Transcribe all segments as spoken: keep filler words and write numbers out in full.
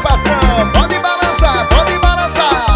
patrão. Pode balançar, pode balançar.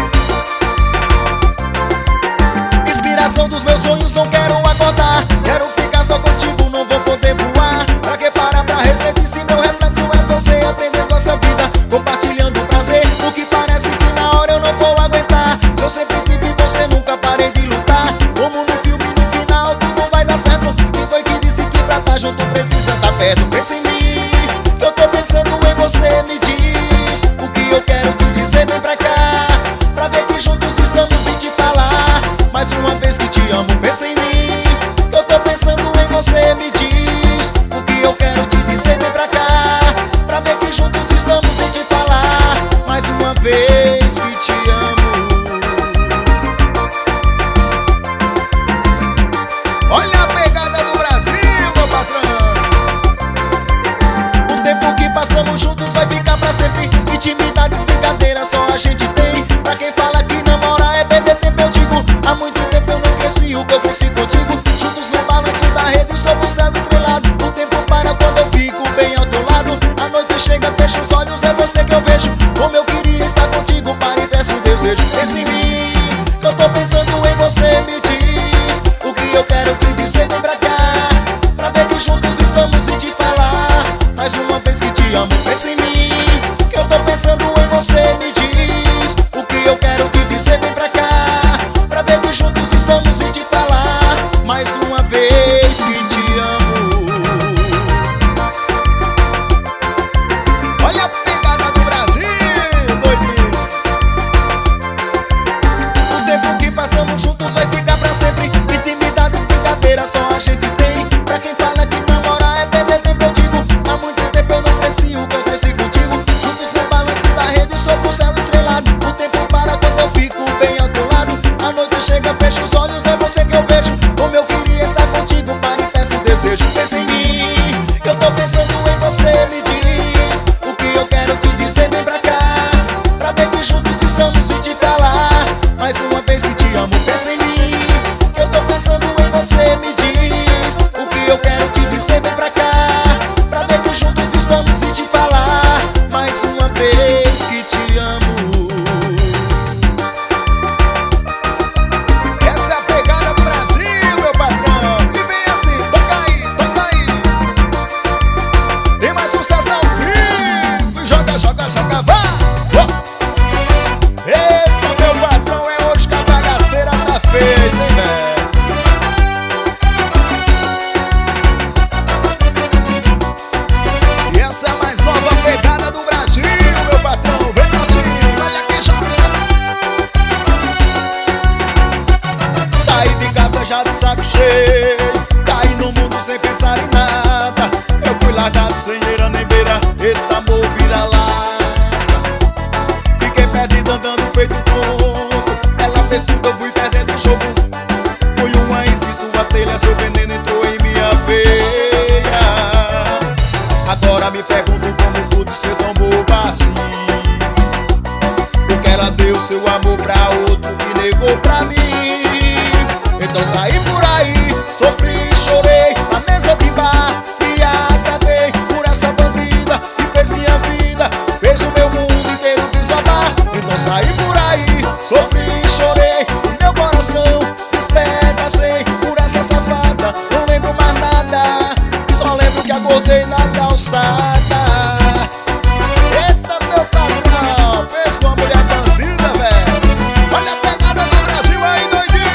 Inspiração dos meus sonhos, não quero acordar. Quero ficar só contigo, não vou poder voar. Pra que parar pra refletir se meu reflexo é você? Aprendendo essa vida, compartilhando o prazer. O que parece que na hora eu não vou aguentar. Se eu sempre tive você, nunca parei de lutar. Como no filme, no final, tudo vai dar certo. Quem foi que disse que pra tá junto precisa tá perto? Pensa em mim, que eu tô pensando em você. Me diz o que eu quero te dizer, vem pra cá. Pra ver que juntos estamos e te falar mais uma vez que te amo. Pensa em mim, que eu tô pensando em você. Me diz o que eu quero te dizer, vem pra cá. Pra ver que juntos estamos e te falar mais uma vez que te amo. Olha a pegada do Brasil, meu patrão. O tempo que passamos juntos vai ficar pra sempre. Intimidades, brincadeiras, só a gente tem. Pra quem fala que namorar é perder tempo, eu digo, há muito tempo eu não cresci o que eu cresci contigo. Juntos no balanço da rede, sob o céu estrelado. O tempo para quando eu fico bem ao teu lado. A noite chega, fecho os olhos, é você que eu vejo. Como eu queria estar contigo, para e peço o desejo. Pensa em mim, que eu tô pensando em você. Me diz o que eu quero te dizer, vem pra cá. Pra ver que juntos estamos e te falar mais uma vez que te amo. Pensa em mim, que eu tô pensando em você. Me diz o que eu quero te dizer, vem pra cá. Pra ver que juntos estamos e te falar mais uma vez que te amo. Olha a pegada do Brasil, doidinho. O tempo que passamos juntos vai ficar pra sempre. Intimidades, brincadeiras, só a gente tem. Pra quem fala que namorar é perder tempo, eu digo, há muito tempo eu não cresci o que eu cresci contigo. Juntos no balanço da rede, sob o céu estrelado. O tempo para quando eu fico bem ao teu lado. A noite chega, fecho os olhos, é você que eu vejo. Como eu queria estar contigo, para e peço o desejo. Pensa em mim, que eu tô pensando em você. Me diz o que eu quero te dizer, vem pra cá. Pra ver que juntos estamos e te falar mais uma vez que te amo. Pensa em mim, que eu tô pensando em você. Me diz o que eu quero te dizer, vem pra cá. Pra ver que juntos estamos e te falar mais uma vez que te amo. Essa é a pegada do Brasil, meu patrão. E vem assim, toca aí, toca aí. Tem mais sucesso ao vivo. Joga, joga, joga, vá. Oh. Eita, meu patrão, é hoje que a bagaceira tá feita, hein, velho. E essa é a mais nova pegada do Brasil, meu patrão. Vem assim, olha que joga. Saí de casa já de saco cheio, caí no mundo sem pensar em nada. Eu fui largado sem eira nem beira, eita amor vira lá. Fiquei perdido andando feito tonto. Ela fez tudo, eu fui perdendo o jogo. Fui uma isca em sua telha, seu veneno entrou em minha veia. Agora me pergunto como pude ser tão boba assim. Porque ela deu seu amor pra outro e negou pra mim. Então saí por aí, sofri e chorei na mesa de bar e acabei por essa bandida que fez minha vida, fez o meu mundo inteiro desabar. Então saí por aí, sofri e chorei, o meu coração despedacei por essa safada. Não lembro mais nada, só lembro que acordei na calçada. Eita, meu patrão, pensa numa mulher bandida, velho. Olha a pegada do Brasil aí, doidinho.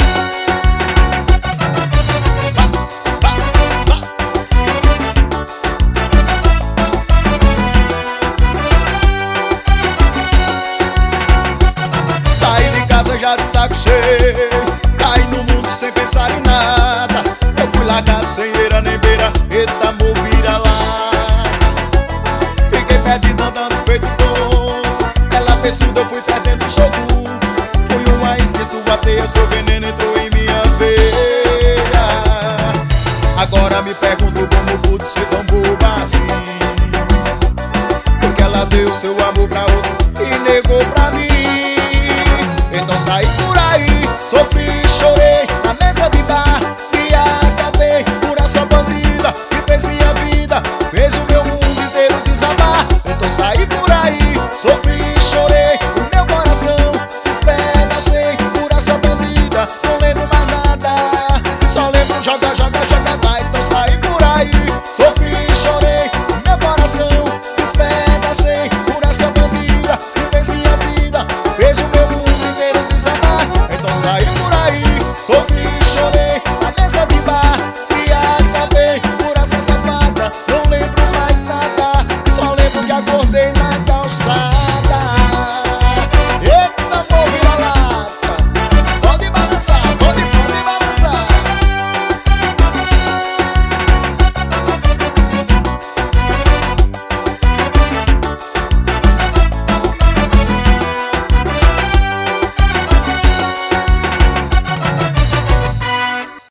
Saí de casa já de saco cheio, caí no mundo sem pensar em nada. Eu fui largado sem eira nem beira, eita amor vira lá. Fiquei perdido andando feito tonto. Ela fez tudo, eu fui perdendo o jogo. Fui uma isca em sua teia, seu veneno entrou em minha veia. Agora me pergunto como pude ser tão boba assim. Porque ela deu seu amor pra outro e negou pra mim. Então saí por aí, sofri e chorei na mesa de bar e acabei por essa bandida que fez minha vida, fez o meu mundo inteiro desabar. Então saí por aí, joga, joga.